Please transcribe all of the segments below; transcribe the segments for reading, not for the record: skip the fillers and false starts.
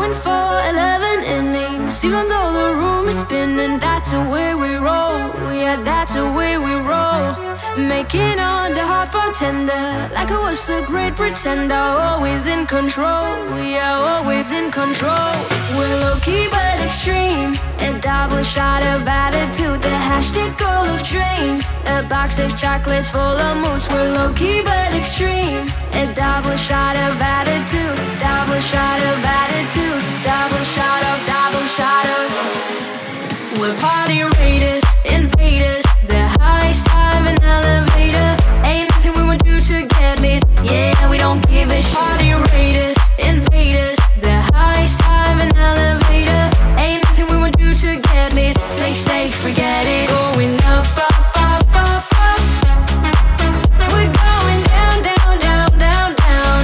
going for 11 innings. Even though the room is spinning, that's the way we roll. Yeah, that's the way we roll. Making on the hot bartender, like I was the great pretender. Always in control, yeah, always in control. We're low-key but extreme. A double shot of attitude, the hashtag goal of dreams. A box of chocolates full of moods. We're low-key but extreme. A double shot of attitude, double shot of attitude, double shot of, double shot of. We're party raiders, invaders. The highest time an elevator. Ain't nothing we won't do to get lit. Yeah, we don't give a shit. Party raiders, invaders. The highest time an elevator. Ain't nothing we won't do to get lit. Play safe, forget it. Going up, up, up, up, up. We're going down, down, down, down, down.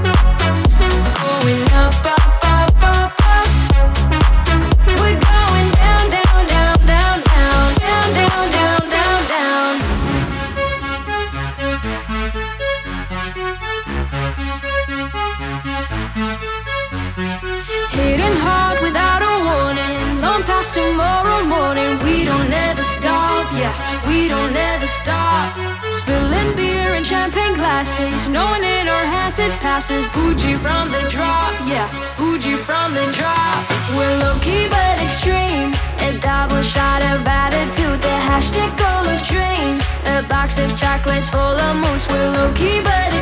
Going up, up, up, up, up. We're going down, down, down, down, down, down, down, down, down, down. Hitting hard without a warning, long past tomorrow morning. We don't ever stop, yeah, we don't ever stop. Spilling beer in champagne glasses, no one in our hands it passes. Bougie from the drop, yeah, bougie from the drop. We're low-key but extreme. A double shot of attitude, the hashtag goal of dreams. A box of chocolates full of moods. We're low-key but